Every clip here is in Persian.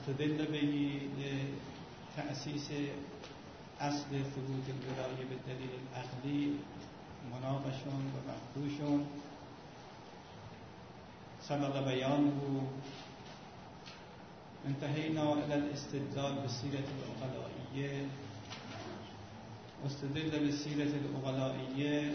مستدل به تأسیس اصل ثبوت الولایه به دلیل العقلی مناقشون و مخدوشون سبق بیانه. انتهينا إلى الاستدلال بالسيرة الأغلائية. واستدل بالسيرة الأغلائية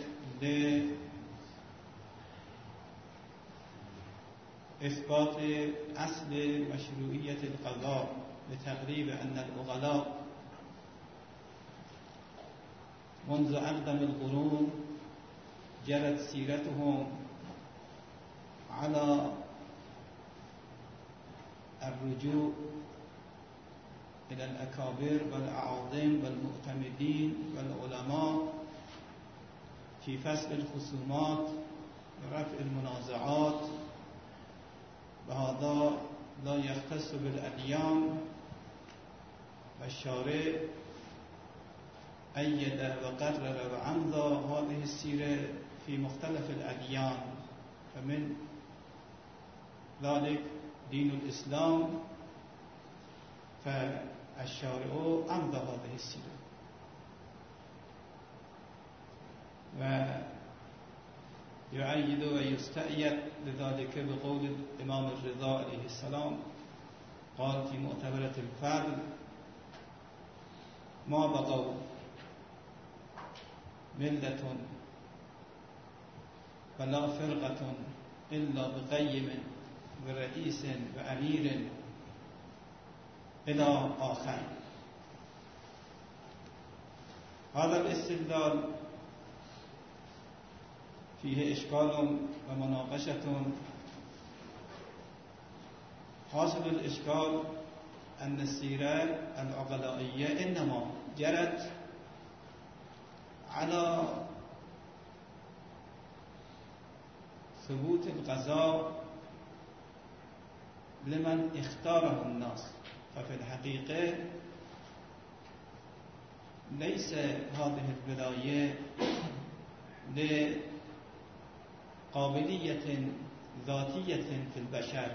لإثبات أصل مشروعية القضاء لتقريب أن الأغلاء منذ أقدم القرون جرت سيرتهم على الرجوع إلى الأكابر والأعاظم والمعتمدين والعلماء في فصل الخصومات ورفع المنازعات، وهذا لا يختص بالأديان. والشارع أيد وقرر وأمضى هذه السيرة في مختلف الأديان، فمن ذلك دين الإسلام، فالشارع أمضى هذه السيرة. ويؤيد ويستأيد لذلك بقول الإمام الرضا عليه السلام قال في مؤتمرة الفضل: ما بقوا ملة ولا فرقة إلا بقيم ورئيس وأمير إلى آخر. هذا الاستدلال فيه إشكال ومناقشة. حاصل الإشكال أن السيرة العقلائية إنما جرت على ثبوت القضاء لمن اختاره الناس، ففي الحقيقة ليس هذه الولاية لقابلية ذاتية في البشر،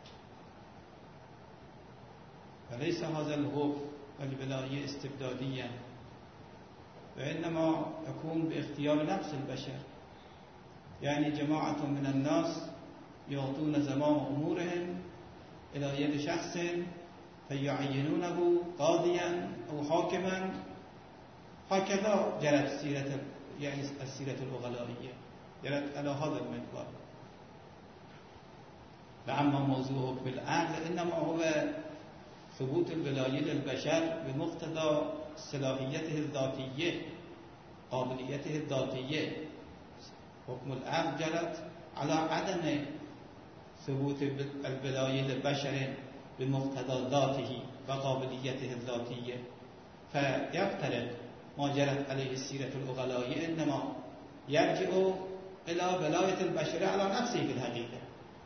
وليس هذا الحكم والولاية استبدادية، وإنما يكون باختيار نفس البشر. يعني جماعة من الناس يعطون زمام أمورهم إلى يد شخص فيعينونه قاضيا أو حاكما. هكذا جرت سيرة، يعني السيرة الأغلائية جرت على هذا المنوال. وأما موضوعه بالعقل إنما هو ثبوت الولاية للبشر بمقتضى صلاحيته الذاتية، قابليته الذاتية. حكم العقل جرت على عدم ثبوت الولاية للبشر بمقتضى ذاته وقابليته الذاتية، فيفترض ما جرت عليه السيرة الأغلائية إنما يرجع إلى ولاية البشر على نفسه في الحقيقة.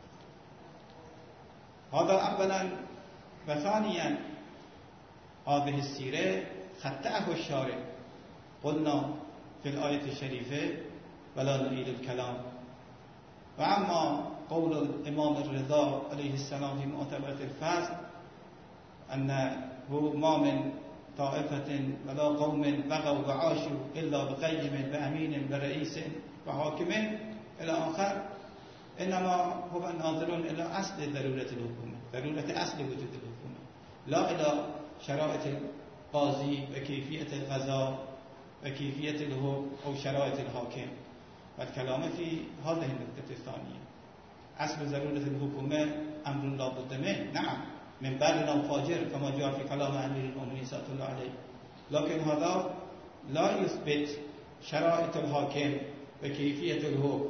هذا أولا. وثانيا هذه السيرة خطأه الشارع، قلنا في الآية الشريفة ولا نريد الكلام. وأما قول الإمام الرضا عليه السلام في مؤتمرة الفضل أنه ما من طائفة ولا قوم بغوا وعاشوا إلا بقيم وأمين ورئيس وحاكم إلى آخر، إنما هو ناظر إلى أصل ضرورة الحكومة، ضرورة أصل وجود الحكومة، لا إلى شرائط القاضي وكيفية القضاء وكيفية الحكم أو شرائط الحاكم. والكلام في هذه النقطة الثانية. أصل ضرورة الحكومة أمر لا بد منه، نعم، من بر وفاجر كما جاء في كلام أمير المؤمنين صلى الله عليه، لكن هذا لا يثبت شرائط الحاكم وكيفية الحكم.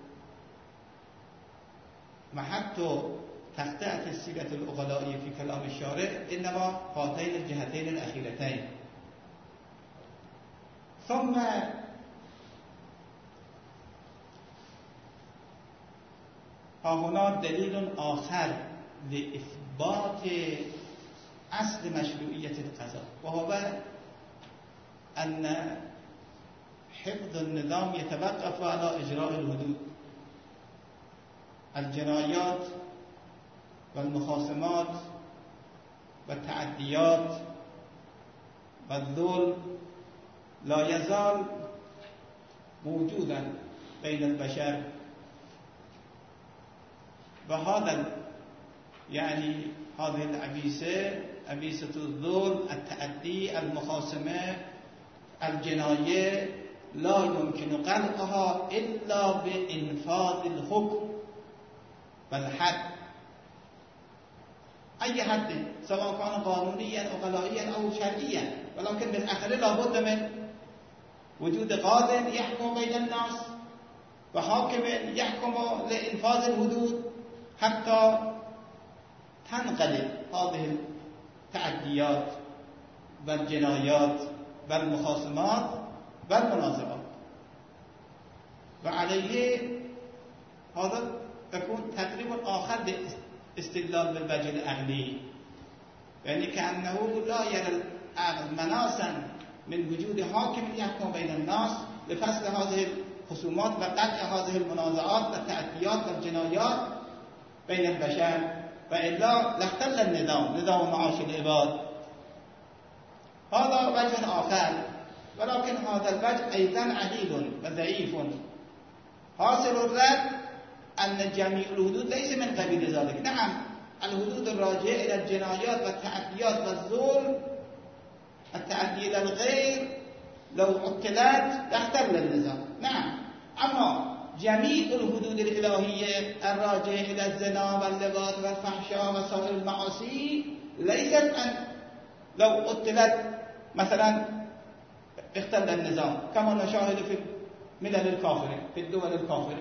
محط تخطئة السيرة الأغلائية في كلام الشارع إنما هاتين الجهتين الأخيرتين. ثم هنا دليل آخر لإثبات أصل مشروعية القضاء، وهو أن حفظ النظام يتوقف على إجراء الحدود. الجنايات والمخاصمات و تعدیات و ظلم لا یزال موجودا بین البشر و هذا يعني هذه العبيسة عبيسة الظلم التعدي المخاصمة الجناية لا يمكن قلعها إلا بإنفاذ الحكم والحد أي حد سواء كان قانونيا أو قضائيا أو شرعيا ولكن بالآخر لابد من وجود قاضٍ يحكم بين الناس وحاكم يحكم لإنفاذ الحدود حتى تنقلب هذه التعديات والجنايات والمخاصمات والمنازعات وعليه هذا يكون تقريب آخر باستدلال بالوجه العقلي يعني كأنه لا يرى العقل مناسا من وجود حاكم يحكم بين الناس لفصل هذه الخصومات وقطع هذه المنازعات والتعديات والجنايات بين البشر وإلا لاختل النظام نظام معاش العباد. هذا وجه آخر ولكن هذا الوجه أيضا عديد وضعيف. حاصل الرد أن جميع الحدود ليس من قبيل ذلك. نعم الحدود الراجعة إلى الجنايات والتعديات والظلم التعدي إلى الغير لو عطلت لاختل النظام. نعم أما جميع الحدود الإلهية الراجعة إلى الزنا واللواط والفحشاء وسائر المعاصي ليست أن لو عطلت مثلا اختل النظام كما نشاهد في الملل الكافرة في الدول الكافرة.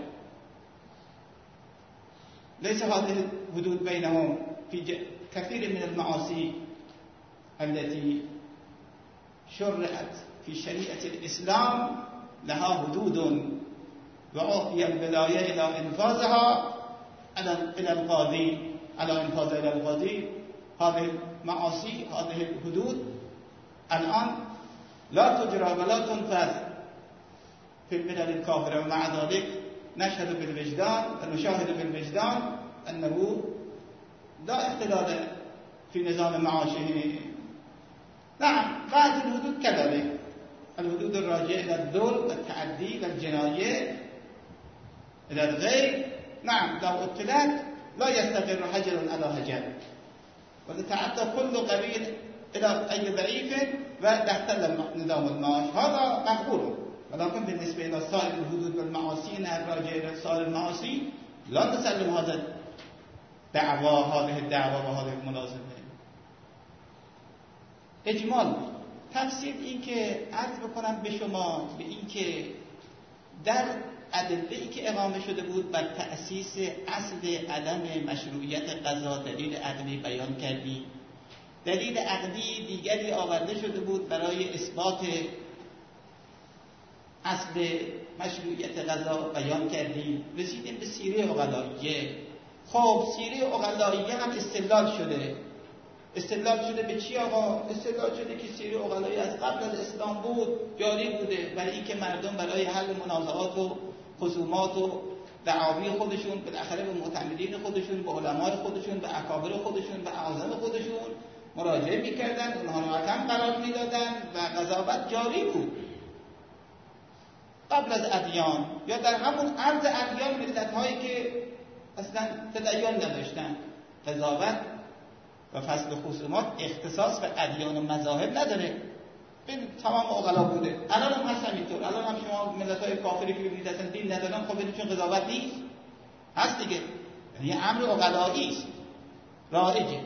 ليس هذه الحدود بينهم في كثير من المعاصي التي شرعت في شريعة الإسلام لها حدود وأعطي الولاية إلى إنفاذها إلى القاضي على إنفاذها إلى القاضي. هذه المعاصي هذه الحدود الآن لا تجرى ولا تنفذ في الملل الكافرة ومع ذلك نشهد بالوجدان ونشاهد بالوجدان أنه لا اختلال في نظام معاشه. نعم بعض الحدود كذلك الحدود الراجعة إلى الظلم والتعدي والجناية إلى الغير نعم لو ابتلت لا يستقر حجر على حجر وتتعدى كل قبيل إلى أي ضعيف وتحتل نظام المعاش. هذا مقبول. ولكن بالنسبة إلى سائر الحدود والمعاصي الراجعة إلى سائر المعاصي لا نسلم هذا الدعوة هذه الدعوة وهذه الملازمة. اجمال تفسیر این که عرض بکنم به شما به این که در ادله‌ای که اقامه شده بود بر تأسیس اصل عدم مشروعیت قضا دلیل عقلی بیان کردی. دلیل عقلی دیگری آورده شده بود برای اثبات اصل مشروعیت قضا بیان کردی. رسیدیم به سیره عقلائیه. خب سیره عقلائیه هم استدلال شده به چی آقا؟ استدلال شده که سیره عقلایی از قبل از اسلام بود جاری بوده برای اینکه مردم برای حل منازعات و خصومات و دعاوی خودشون بالاخره به معتمدین خودشون به علمای خودشون به اکابر خودشون به اعظم خودشون مراجعه میکردن اونها رو حکم قرار میدادن و قضاوت جاری بود قبل از ادیان یا در همون عرض ادیان ملت‌هایی که اصلا تدین نداشتن. قضاوت و فصل خصومات اختصاص به ادیان و مذاهب نداره. ببین تمام عقلا بوده. الان هم هست همینطور. الان هم شما ملت‌های کافری که ببینید اصلا دین ندارن خب ببینید چون قضاوت نیست هست دیگه. یعنی امر عقلایی است رایجه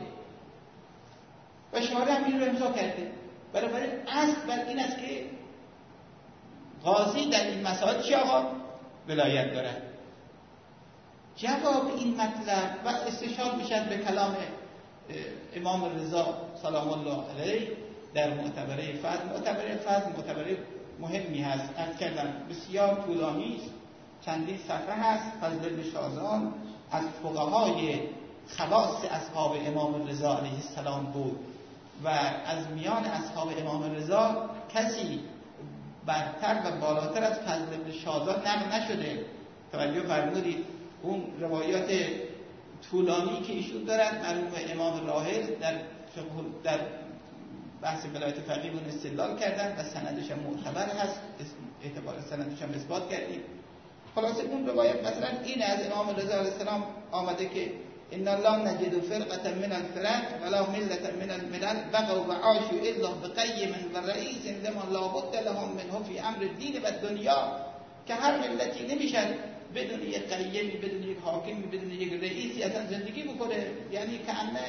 و شارع هم این رو امضا کرده. برای اصل بر این است که قاضی در این مسائل چی آقا؟ ولایت داره. جواب این مطلب و استشهاد میشد به کلام امام رضا سلام الله علیه در معتبره فضل مهمی هست. از کردن بسیار طولانی است. چندین صفحه هست. فضل بن شازان از فقهای خواص اصحاب امام رضا علیه السلام بود و از میان اصحاب امام رضا کسی برتر و بالاتر از فضل بن شازان نقل نشده. توجه فرمودید اون روایات طولانی که ایشون دارد مرحوم امام راحل در در بحث ولایت فقیه اون استدلال کردن و سندش هم معتبر هست، اعتبار سندش هم اثبات کردیم. خلاصه اون روایت مثلا این از امام رضا علیه السلام آمده که ان الله نجد فرقه من الفرق ولا ملة من الملل بقوا وعاشوا الا بقیم و رئیس لما لا بد لهم منه فی امر الدین و دنیا، که هر ملتی نمیشن بدون یک قیمی، بدون یک حاکمی، بدون یک رئیسی اصلا زندگی بکنه. یعنی کأنه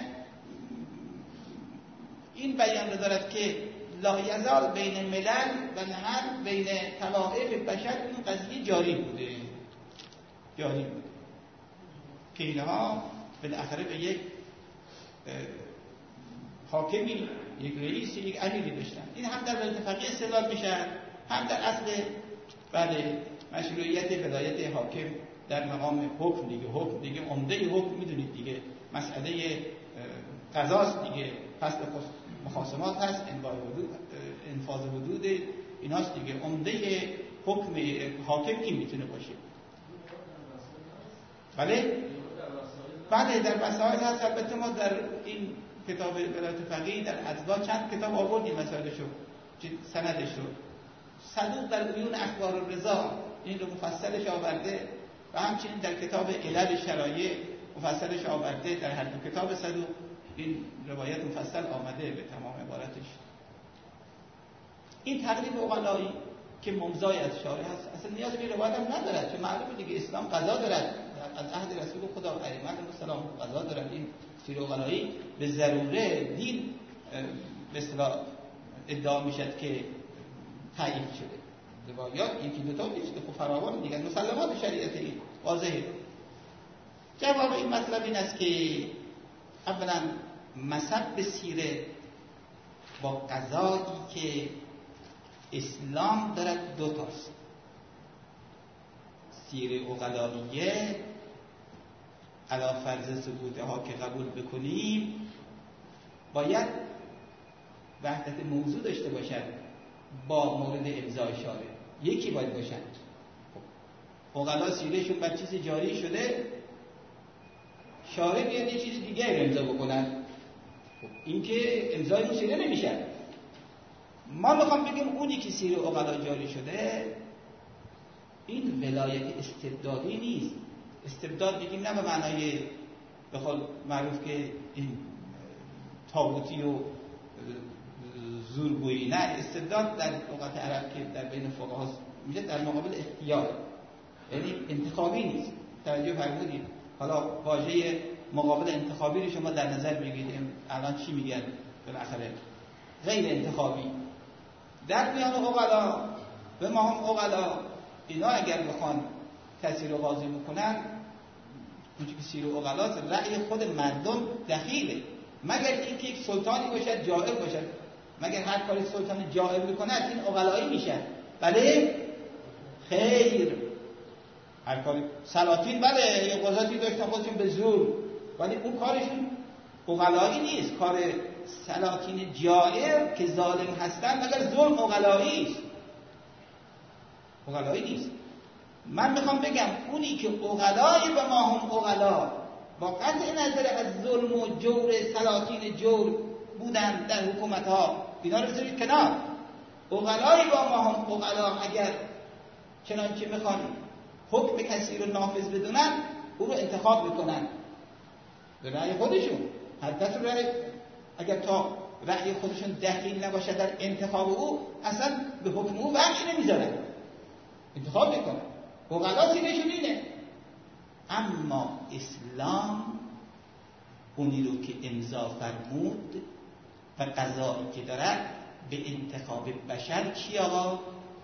این بیان رو دارد که لا یزال بین ملل و نهر بین طوائف بشر این قضیه جاری بوده که اینها بالاخره به یک حاکمی، یک رئیسی، یک امیری داشتن. این هم در ولایت فقیه استدلال میشه، هم در اصل مشروعیت ولایت حاکم در مقام حکم دیگه عمده حکم میدونید دیگه، مسئله قضاست دیگه، فصل مخاصمات هست، انفاذ حدود ایناست دیگه. عمده حکم حاکم این میتونه باشه. بله در مسائل هست. البته ما در این کتاب ولایت فقیه در اجزا چند کتاب آوردیم مسائلشو، سندش رو. صدوق در عیون اخبار الرضا این رو مفصلش آورده و همچنین در کتاب علل شرایع مفصلش آورده. در هر دو کتاب صدوق این روایت مفصل آمده به تمام عبارتش. این تقریب عقلایی که ممضای از شارع هست اصلا نیاز به روایت هم ندارد، چون معلومه دیگه اسلام قضا دارد، از عهد رسول خدا ائمه السلام قضا دارد. این سیر عقلایی به ضروره دین به اصطلاح ادعا میشد که تایید شده. روایات یکی دو تا نیست، خب فراوان دیگه، مسلمات شریعت این واضحه. جواب این مطلب این است که اولا مذهب سیره با قضایی که اسلام دارد دو تاست. سیره عقلاییه علی فرض ثبوتها که قبول بکنیم باید وحدت موضوع داشته باشد با مورد امضای شارع، یکی باید باشد. عقلا سیرهشون بر چیز جاری شده، شارع بیاد یه چیز دیگه امضا بکنن، این که امضای اون سیره نمیشه. ما میخوام بگیم اونی که سیره عقلا جاری شده این ولایت استبدادی نیست. استبداد بگیم نه به معنای به قول معروف که این طاغوتی و زورگویی، نه. استبداد در لغت عرب که در بین فقها میشه در مقابل اختیار، یعنی انتخابی نیست. توجه فرمودید؟ حالا واژه مقابل انتخابی رو شما در نظر بگیرید، الان چی میگن بالاخره؟ غیر انتخابی. در میان عقلا و ما هم عقلا اینا اگر بخوان تاثیر قاضی بکنن، اونچه که سیر عقلاست رأی خود مردم دخیله، مگر اینکه یک سلطانی باشد جائر باشد. مگر هر کاری سلطان جائر بکند این عقلایی میشه؟ بله خیر. هر کاری سلاطین بله یا قضاتی داشتن خودشون به زور، ولی اون کارشون عقلایی نیست. کار سلاطین جائر که ظالم هستن مگر ظلم عقلایی نیست. من میخوام بگم اونی که عقلای به ما هم عقلا با قطع نظر از ظلم و جور سلاطین جور بودن در حکومت ها، اینا رو بذارید کنار. عقلای با ما هم عقلا اگر چنانچه میخوان حکم کسی رو نافذ بدونن او رو انتخاب میکنن به رأی خودشون. حتی رأی اگر تا رأی خودشون دخیل نباشه در انتخاب او، اصلا به حکم او بخش نمیذارن، انتخاب میکنن. عقلا سیرشون اینه. اما اسلام اونی رو که امضا فرمود و قضایی که دارد به انتخاب بشر چی آقا؟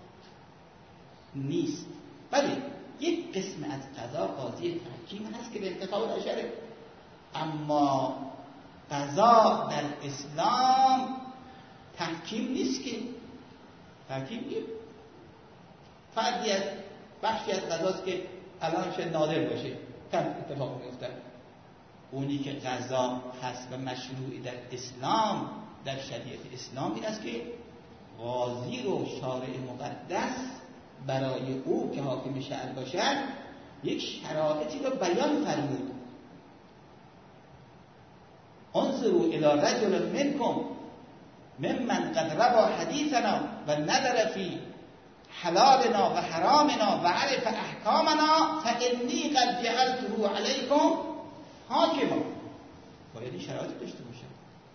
نیست. بله یک قسم از قضا قاضی تحکیم هست که به انتخاب بشره، اما قضا در اسلام تحکیم نیست که. تحکیم نیست. فردی از بخشی از قضاست که الان شاید نادر باشه، کم اتفاق میفته. اونی که قضا هست و مشروعی در اسلام، در شریعت اسلام این است که قاضی رو شارع مقدس برای او که حاکم شهر باشد یک شرایطی رو بیان فرمود. انظروا الى رجل منكم ممن قد روا حدیثنا و نظر فی حلالنا و حرامنا و عرف احکامنا فانی قد جعلته علیکم حاکما. باید این شرایط داشته باشد.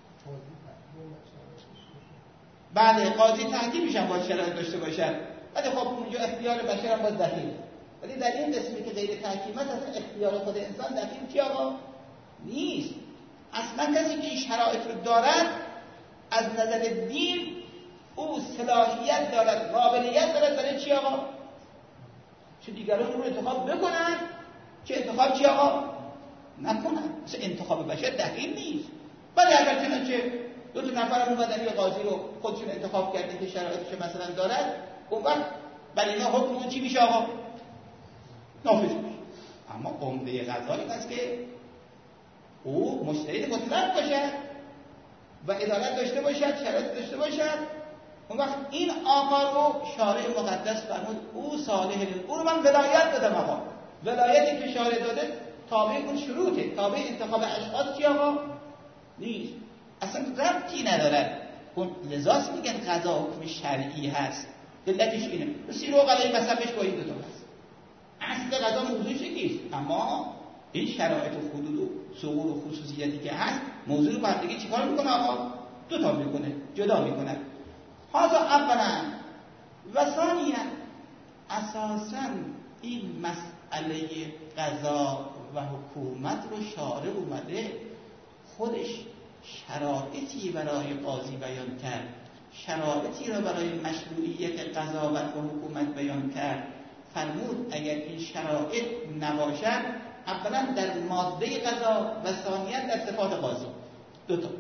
بعد قاضی تحکیم میشن باید شرایط داشته باشد. ولی خب اونجا اختیار بشر هم باز دخیل. ولی در این قسمی که غیر تحکیم است اصلا اختیار خود انسان دخیل چی آقا؟ نیست. اصلا کسی که این شرایط رو دارد از نظر دین او صلاحیت دارد، قابلیت دارد برای چی آقا؟ چه دیگران رو انتخاب بکنن چه انتخاب چی آقا؟ نکنن. مثل انتخاب بشر دخیل نیست. ولی اگر چنانچه دو تا نفر اومدن یه قاضی رو خودشون انتخاب کردن که شرایطش مثلا دارد، اون وقت برای اینا حکم اون چی میشه آقا؟ نافذ میشه. اما عمده قضا این است که او مجتهد مطلق باشد و عدالت داشته باشد، شرایط داشته باشد. اون وقت این آقا رو شارع مقدس فرمود او صالح للامور. او رو من ولایت دادم آقا. ولایتی که شارع داده تابع اون شروطه، تابع انتخاب اشخاص چی آقا؟ نیست. اصلا ربطی نداره. اون لذاست میگن قضا حکم شرعی هست. علتش اینه. سیر عقلای مذهبش با این دو تا هست. اصل قضا موضوعش یکیست، اما این شرایط و حدود و ثغور و خصوصیتی که هست موضوع رو با دیگه چیکار میکنه آقا؟ دو تا میکنه، جدا میکنه. حالا اولا و ثانیا اساسا این مسئله قضا و حکومت رو شارع اومده خودش شرایطی برای قاضی بیان کرد، شرایطی را برای مشروعیت قضاوت و حکومت بیان کرد. فرمود اگر این شرایط نباشد اولا در ماده قضا و ثانیا در صفات قاضی دو تا.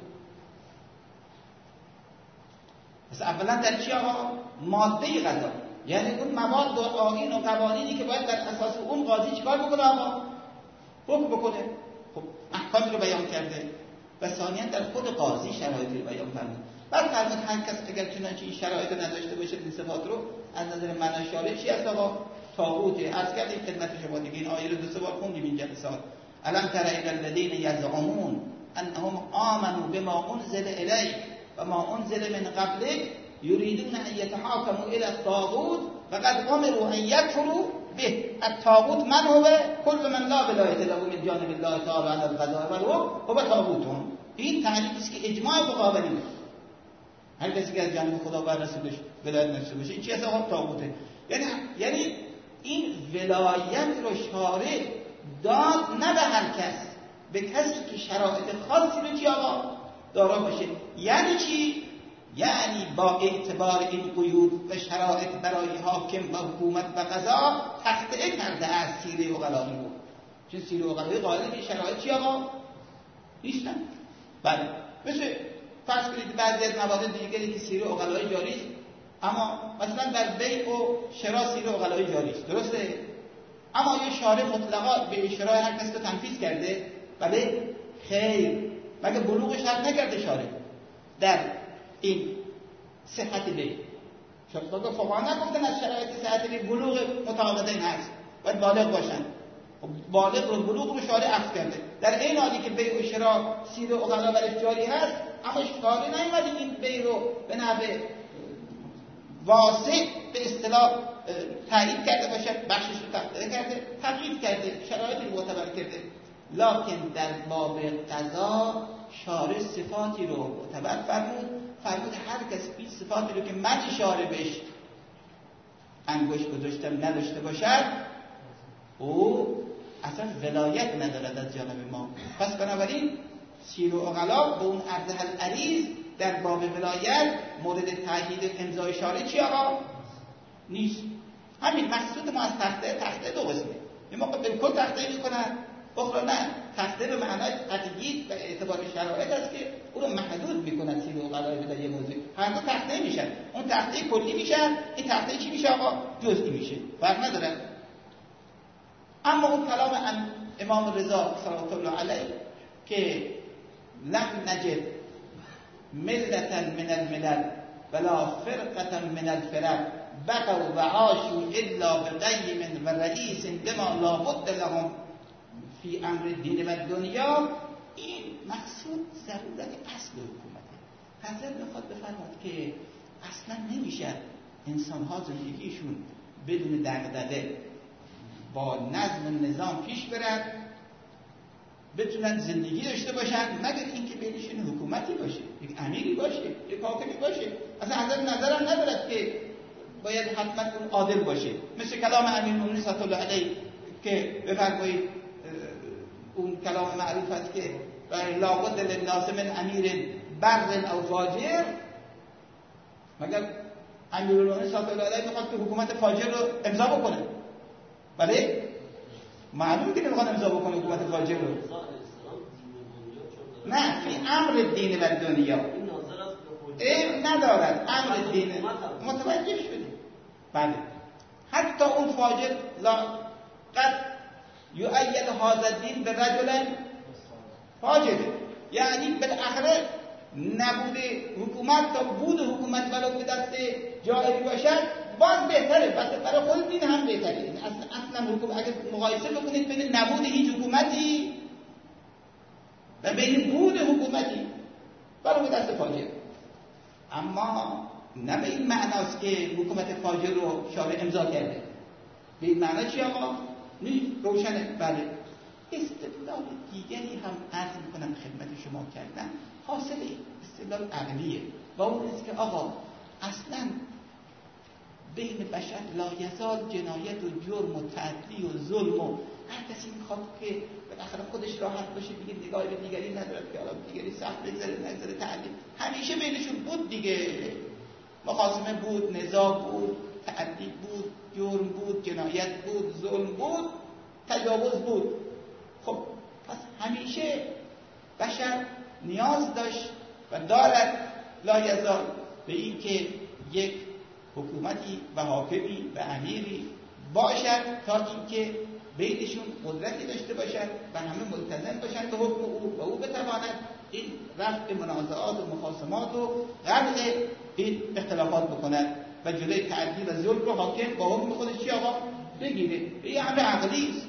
پس اولا در چی آقا؟ ماده قضا، یعنی اون مواد و آیین و قوانینی که باید در اساس اون قاضی چیکار بکنه آقا؟ حکم بکنه. خب احکامی رو بیان کرده. و ثانیا در خود قاضی شرایطی رو بیان فرمود. بعد فرمود هر کس اگر چنانچه این شرایط رو نداشته باشه این صفات رو از نظر معنی شارع چی است آقا؟ طاغوته. عرض کردیم خدمت شما دیگه این آیه رو دو سه بار خوندیم این جلسات. الم تر الی الذین یزعمون انهم آمنوا بما انزل الیک و ما انزل من قبلک یریدون ان یتحاکموا الی الطاغوت فقد امروا ان یکفروا به. الطاغوت من هو؟ كل من لا ولایت له من جانب الله تعالی علی القضاء و هو طاغوتون. این تعریفی است که اجماع فقها بر اینه. هر کسی که از جانب خدا و رسولش ولایت نشته باشه این چی است آقا؟ طاغوته. یعنی این ولایت رو شارع داد نه به هر کس، به کسی که شرایط خاصی رو چی آقا؟ دارا باشه. یعنی چی؟ یعنی با اعتبار این قیود و شرایط برای حاکم و حکومت و قضا تخطئه کرده از سیره عقلایی رو. چون سیره عقلایی قائل به شرایط چی آقا؟ نیستن. بله مثل فرض کنید بعضی از موارد دیگری که سیره عقلایی جاری است، اما مثلا در بیع و شرا سیره عقلایی جاری است، درسته؟ اما یه شارع مطلقا به شرای هر کس رو تنفیذ کرده. بله خیر، مگه بلوغش حد نکرده شارع در این صحت بیع؟ شاید فقها نگفتن از شرایط صحت بیع بلوغ متعاقدین هست، باید بالغ باشن. بالغ رو بلوغ رو شارع عفو کرده. در این حالی که بیع و شرا سیره عقلا برش جاری هست، اما شارع نیومده این بیع رو به نحو واسع به اصطلاح تعریف کرده باشد، بخشش رو تغییر کرده، تغییر کرده، شرایطی رو معتبر کرده. لکن در باب قضا شارع صفاتی رو معتبر فرمود هر کس این صفاتی رو که من اشاره بهش انگشت گذاشتم نداشته باشد او اصلا ولایت ندارد از جانب ما. پس بنابراین سیر و عقلا به اون عرض العریض در باب ولایت مورد تأیید امضای شارع چی آقا؟ نیست. همین مقصود ما از تخته دو قسمه. یه موقع بالکل تخته میکنن، اخرى نه. تخته به معنای قطعیت و اعتبار شرایط است که او رو محدود میکنن سیر و عقلا در یه موضوع. هر دو تخته میشن. اون تخته کلی میشن، این تخته چی میشه آقا؟ جزئی میشه. فرق نداره. اما اون کلام امام رضا صلوات الله علیه که لم نجد ملتا من الملل ولا فرقة من الفرق بقوا و عاشوا الا بقیم و رئیس بما لا بد لهم فی امر الدین و الدنیا، این مقصود ضرورت اصل حکومته. حضرت میخواد بفرماد که اصلا نمیشه انسان‌ها زندگیشون بدون دغدغه با نظم و نظام پیش برن، بتونن زندگی داشته باشن، مگر اینکه بینشون حکومتی باشه، یک امیری باشه، یک حاکمی باشه. اصلا حضرت نظرم ندارد که باید حتما اون عادل باشه. مثل کلام امیرالمومنین صلی الله علیه که بفرمایید اون کلام معروف است که لابد للناس من امیر بر او فاجر. مگر امیرالمومنین صلی الله علیه میخواد که حکومت فاجر رو امضا بکنه؟ بله معلومه که نمیخواد امضا بکنه حکومت فاجر رو. نه، فی امر دین و دنیا این ندارد. امر دین متوجه شدی؟ بله. حتی اون فاجر قد یؤید هذا الدین برجل فاجر، یعنی بالاخره نبود حکومت تا بود حکومت ولو به دست جاهلی باشد باز بهتره، برای خود دین هم بهتره. اصلا حکومت اگر مقایسه بکنید بین نبود هیچ حکومتی و بین بود حکومتی ولو به دست فاجر. اما نه به این معناست که حکومت فاجر رو شارع امضا کرده. به این معنی چی آقا؟ نیست، روشنه. بله. استدلال دیگری هم عرض میکنم خدمت شما کردن، حاصل استدلال عقلیه و اون است که آقا اصلا بین بشر لا یزال جنایت و جرم و تعدی و ظلم و هر کسی میخواد که بالاخره خودش راحت باشه دیگه، نگاهی به دیگری ندارد که حالا دیگری سخت بگذره نگذره، تعدی همیشه بینشون بود دیگه. مخاصمه بود، نزاع بود، تعدی بود، جرم بود، جنایت بود، ظلم بود، تجاوز بود. خب پس همیشه بشر نیاز داشت و دارد لا یزال به این که یک حکومتی و حاکمی و امیری باشد تا اینکه بینشون قدرتی داشته باشد و همه ملتزم باشند به حکم او و او بتواند این رفع منازعات و مخاصمات و غرق این اختلافات بکند و جلوی تعدی و ظلم رو حاکم با حکم خودش چی آقا بگیره. این همه عقلی است.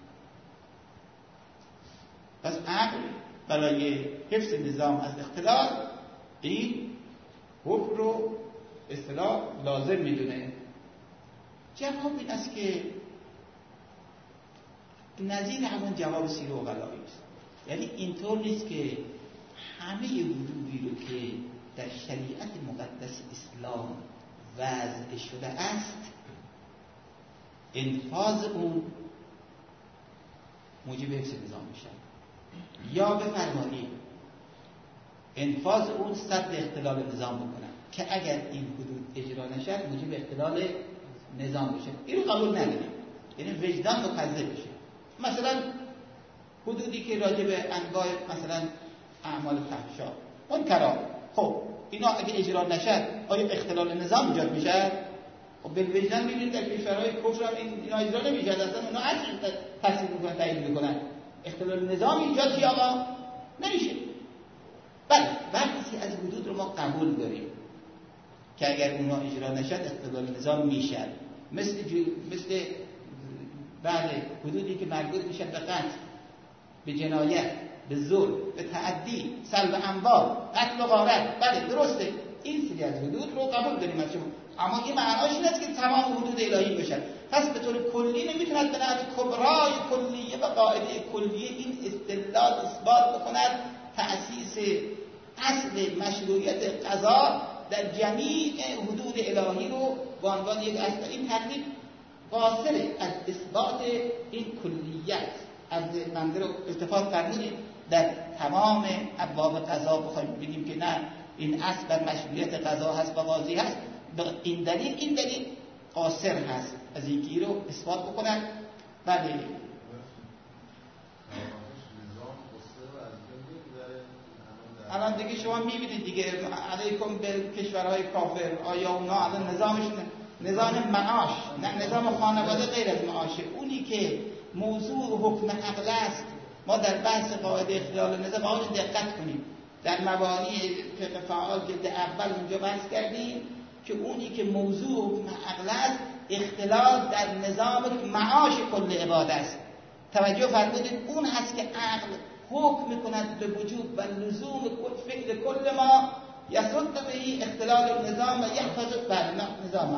پس عقل برای حفظ نظام از اختلال این حکم رو اصطلاح لازم میدونه. جواب این است که نظیر همون جواب سیر و غلایی است. یعنی اینطور نیست که همه حدودی رو که در شریعت مقدس اسلام وضع شده است انفاذ اون موجب حفظ نظام میشه، یا بفرمایید انفاذ اون صد اختلال نظام بکنن که اگر این حدود اجرا نشد موجب اختلال نظام بشه. این رو قبول نداریم، یعنی وجدان مکذب بشه. مثلا حدودی که راجع به انواع مثلا اعمال فحشا منکرات، خب اینا اگه اجرا نشد آیا اختلال نظام ایجاد میشه؟ خب بالوجدان میبینید در کشورهای کفر هم اینا اجرا نمیشه، اصلا اونا عکس تصدیق میکنن، تایید میکنن، اختلال نظام ایجاد چی آقا نمیشه. بله بعضی از حدود رو ما قبول داریم که اگر اونا اجرا نشد اختلال نظام میشه، مثل بله حدودی که مربوط میشه به قتل، به جنایت، به ظلم، به تعدی، سلب اموال، قتل و غارت. بله درسته، این سری از حدود رو قبول داریم از شما، اما این معناش این است که تمام حدود الهی بشن. پس به طور کلی نمیتوند به نحو کبرای کلیه و قاعده کلیه این استدلال اثبات بکند تأسیس اصل مشروعیت قضا در جمیع حدود الهی رو به عنوان یک اصل. این تقریب قاصره از اثبات این کلیت. از منظر التفات فرمودیم در تمام ابواب قضا بخوایم بگیم که نه این اصل بر مشروعیت قضا هست و قاضی هست، این دلیل قاصر هست از اینکه رو اثبات بکنن. بله الان دیگه شما میبینید دیگه علیکم به کشورهای کافر، آیا اونا الان نظامشون نظام معاش، نه نظام خانواده غیر از معاشه، اونی که موضوع حکم عقل است. ما در بحث قاعده اختلال نظام باید دقت کنیم، در مبانی فقه فعال جلد اول اونجا بحث کردیم که اونی که موضوع حکم عقل است اختلال در نظام معاش کل عباد است. توجه فرمودید اون هست که عقل حکم میکند به وجوب و لزوم فعل کل ما یسد بهی اختلال النظام و یحتاج بر نظام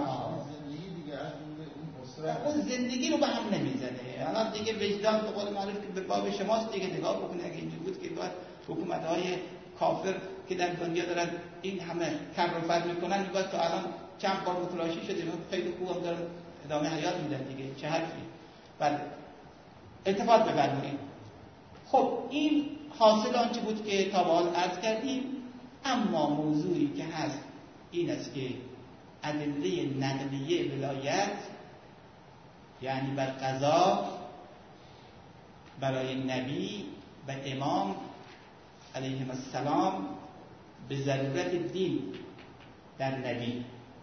اون زندگی رو به هم نمیزنه. الان دیگه وجدان به قول معروف که به باب شماست دیگه، نگاه بکنه اگه اینجوری بود که باید حکومت‌های کافر که در دنیا دارن این همه کبر و فر میکنن میگه تا الان چند بار متلاشی شده، خیلی خوبم دارن ادامه حیات میدن دیگه، چه حرفی. بله التفات بفرمایید. خب این حاصل آنچه بود که تا به حال عرض کردیم. اما موضوعی که هست این است که ادله نقلیه ولایت، یعنی بر قضا برای نبی و امام علیهم السلام به ضرورت دین در نبی،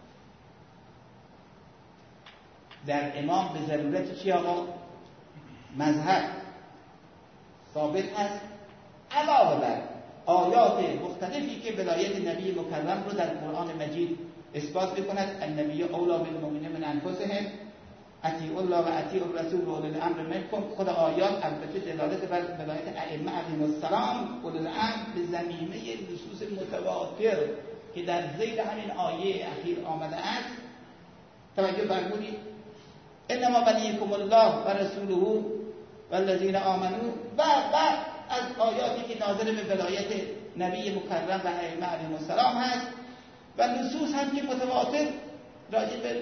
در امام به ضرورت چی آقا؟ مذهب ثابت هست، علاوه بر آیات مختلفی که ولایت نبی مکرم رو در قرآن مجید اثبات می‌کند. النبی اولی بالمؤمنین من انفسهم اطیعوا الله و اطیعوا الرسول و اولی الامر منکم. خود آیات البته دلالت بر ولایت ائمه علیهم السلام اولی الامر به ضمیمه نصوص متواتر که در ذیل همین آیه اخیر آمده است توجه فرمودید. انما ولیکم الله و رسوله و الذین آمنوا و از آیاتی که ناظر به ولایت نبی مکرم و ائمه علیهم السلام هست و نصوص هم که متواتر راجع به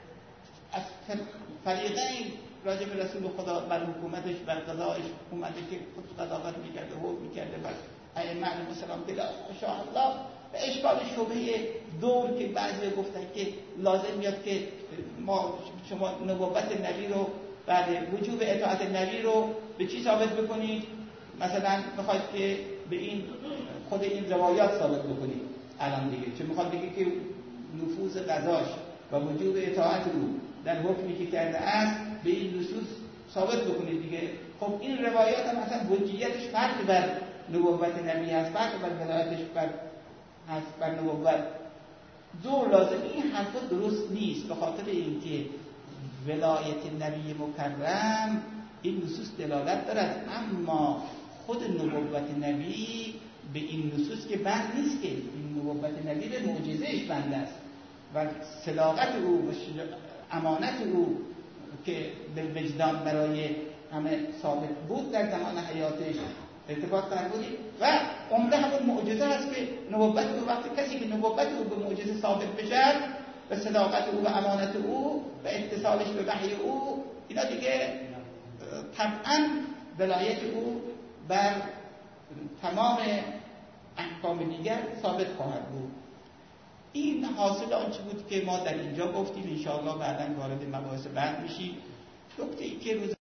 فریقین، راجع به رسول خدا بر حکومتش بر قضایش اومده که خود قضاوت میکرده حکم میکرده بر ائمه علیهم السلام بلا ماشاءالله. و اشکال شبهه دور که بعضی گفتن که لازم میاد که ما شما نبوت نبی رو بعد وجوب اطاعت نبی رو به چی ثابت بکنید؟ مثلا میخواید که به این خود این روایات ثابت بکنید الان دیگه، چه میخواد بگه که نفوذ قضاش و وجوب اطاعت رو در حکمی که کرده است به این نصوص ثابت بکنید دیگه. خب این روایات هم اصلا حجیتش فرق بر نبوت نبی هست، فرق بر ولایتش بر نبوت. دور لازم این حرفا درست نیست، به خاطر اینکه ولایت نبی مکرم این نصوص دلالت دارد، اما خود نبوت نبی به این نصوص که بند نیست که این نبوت نبی به معجزهش بند است و صداقت او و امانت او که به وجدان برای همه ثابت بود در زمان حیاتش ارتباط فرمودید. و عمده همون معجزه هست که نبوت او، وقتی کسی که نبوت او به معجزه ثابت بشه و صداقت او و امانت او و اتصالش به وحی او، اینا دیگه طبعا ولایت او بر تمام احکام دیگر ثابت خواهد بود. این حاصل آنچه بود که ما در اینجا گفتیم. انشاءالله بعداً وارد مباحث بعد میشیم. نکته‌ای که روز